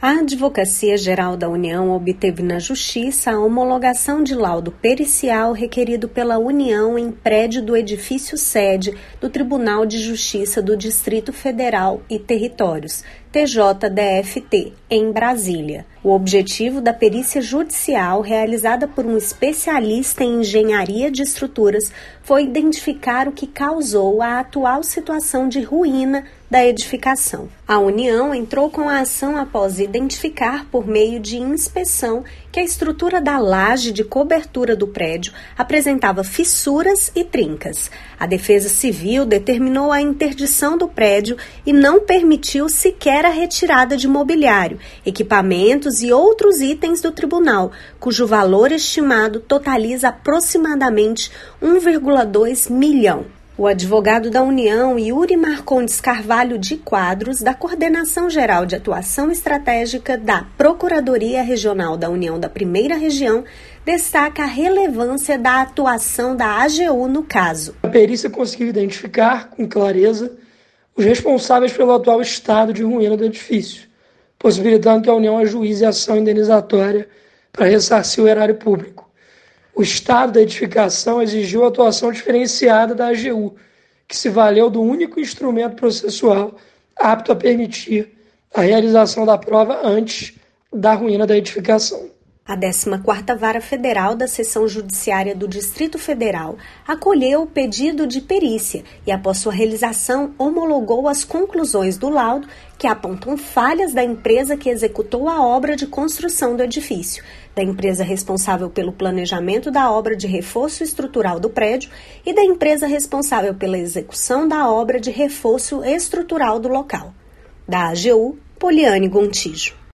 A Advocacia Geral da União obteve na Justiça a homologação de laudo pericial requerido pela União em prédio do edifício sede do Tribunal de Justiça do Distrito Federal e Territórios, TJDFT, em Brasília. O objetivo da perícia judicial, realizada por um especialista em engenharia de estruturas, foi identificar o que causou a atual situação de ruína da edificação. A União entrou com a ação após identificar, por meio de inspeção, que a estrutura da laje de cobertura do prédio apresentava fissuras e trincas. A Defesa Civil determinou a interdição do prédio e não permitiu sequer a retirada de mobiliário, equipamentos e outros itens do tribunal, cujo valor estimado totaliza aproximadamente 1,2 milhão. O advogado da União, Yuri Marcondes Carvalho de Quadros, da Coordenação Geral de Atuação Estratégica da Procuradoria Regional da União da Primeira Região, destaca a relevância da atuação da AGU no caso. A perícia conseguiu identificar com clareza os responsáveis pelo atual estado de ruína do edifício, possibilitando que a União ajuize a ação indenizatória para ressarcir o erário público. O estado da edificação exigiu a atuação diferenciada da AGU, que se valeu do único instrumento processual apto a permitir a realização da prova antes da ruína da edificação. A 14ª Vara Federal da Seção Judiciária do Distrito Federal acolheu o pedido de perícia e, após sua realização, homologou as conclusões do laudo que apontam falhas da empresa que executou a obra de construção do edifício, da empresa responsável pelo planejamento da obra de reforço estrutural do prédio e da empresa responsável pela execução da obra de reforço estrutural do local. Da AGU, Poliane Gontijo.